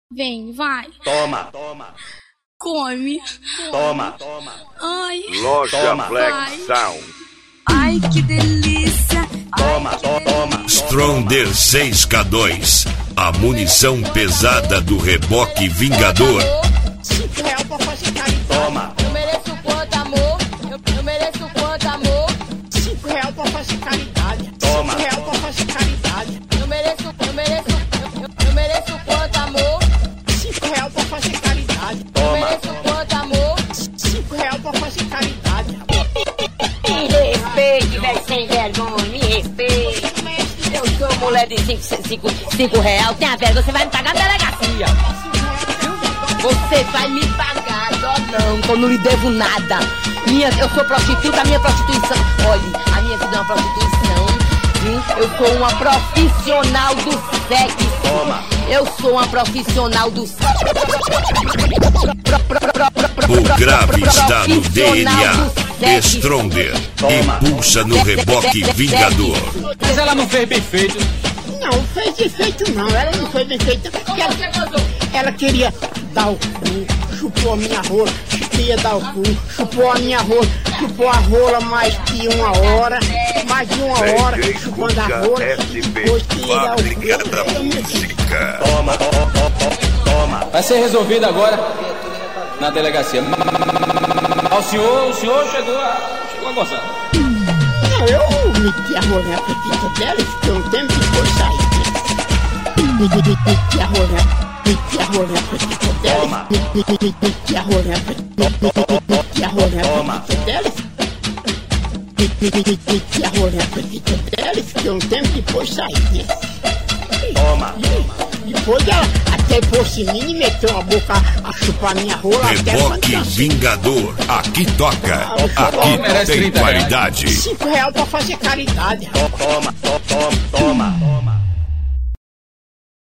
Vem, vai. Toma. Come. Toma. Ai. Loja Toma. Black Vai. Sound. Ai, que delícia. Toma. Stronger 6K2, a munição pesada do reboque Vingador. R$5 pra fazer caridade. Toma. Eu mereço quanto amor? Eu mereço quanto amor? R$5 pra fazer caridade. Toma. R$5 pra fazer caridade. Eu mereço quanto amor? R$5 pra fazer caridade. Eu Toma. mereço quanto amor? R$5 pra fazer caridade. Me respeite, velho, sem vergonha, me respeite. Eu sou mulher de cinco real, tenha vergonha, você vai me pagar na delegacia. Você vai me pagar, dó não, que eu não lhe devo nada. Eu sou prostituta, a minha prostituição, olha, a minha vida é uma prostituição, viu? Eu sou uma profissional do sexo. Toma. Eu sou uma profissional do sexo. O grave está no DNA. Stronger impulsa no reboque Vingador. Mas ela não fez bem feito. Não, fez bem feito não, ela não foi bem feita. Ela queria dar o cu, chupou a minha rola, queria dar o cu, chupou a minha rola, chupou a rola mais de uma hora, chupando a rola, depois queria dar o cu. Da música. Toma. Vai ser resolvido agora na delegacia. O senhor chegou a gozar. Não, eu meti a rola na petita dela e fiquei um tempo e depois saí. Meti a rola na petita dela. Toma. Meti a rola na petita dela. Meti a rola na petita dela e fiquei um tempo e depois saí. Toma. Depois ela até pôs em mim e meteu a boca a chupar minha rola até Reboque Vingador. Aqui toca. Aqui merece tem 30 reais. qualidade. R$5 pra fazer caridade. Toma.